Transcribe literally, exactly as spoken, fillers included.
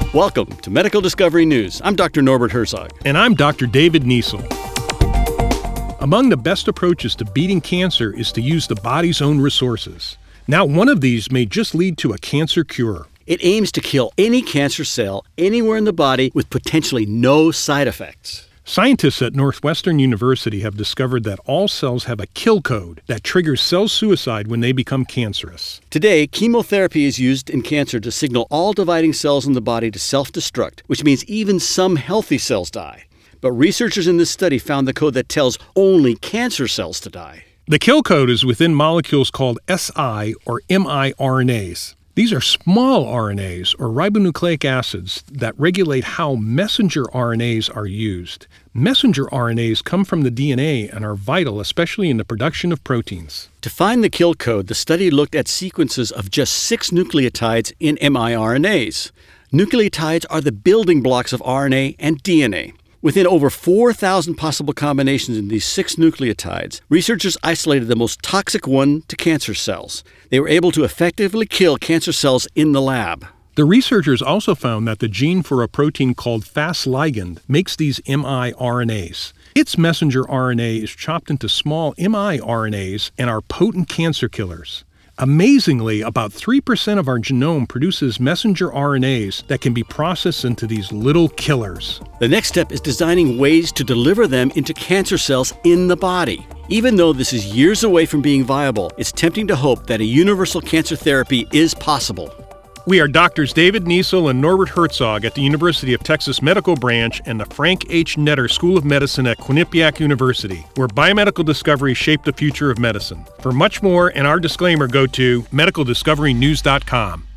Welcome to Medical Discovery News. I'm Doctor Norbert Herzog. And I'm Doctor David Niesel. Among the best approaches to beating cancer is to use the body's own resources. Now, one of these may just lead to a cancer cure. It aims to kill any cancer cell anywhere in the body with potentially no side effects. Scientists at Northwestern University have discovered that all cells have a kill code that triggers cell suicide when they become cancerous. Today, chemotherapy is used in cancer to signal all dividing cells in the body to self-destruct, which means even some healthy cells die. But researchers in this study found the code that tells only cancer cells to die. The kill code is within molecules called S I or M I R N As. These are small R N As, or ribonucleic acids, that regulate how messenger R N As are used. Messenger R N As come from the D N A and are vital, especially in the production of proteins. To find the kill code, the study looked at sequences of just six nucleotides in m I R N As. Nucleotides are the building blocks of R N A and D N A. Within over four thousand possible combinations in these six nucleotides, researchers isolated the most toxic one to cancer cells. They were able to effectively kill cancer cells in the lab. The researchers also found that the gene for a protein called Fas ligand makes these M I R N As. Its messenger R N A is chopped into small M I R N As and are potent cancer killers. Amazingly, about three percent of our genome produces messenger R N As that can be processed into these little killers. The next step is designing ways to deliver them into cancer cells in the body. Even though this is years away from being viable, it's tempting to hope that a universal cancer therapy is possible. We are Doctors David Niesel and Norbert Herzog at the University of Texas Medical Branch and the Frank H. Netter School of Medicine at Quinnipiac University, where biomedical discoveries shape the future of medicine. For much more and our disclaimer, go to medical discovery news dot com.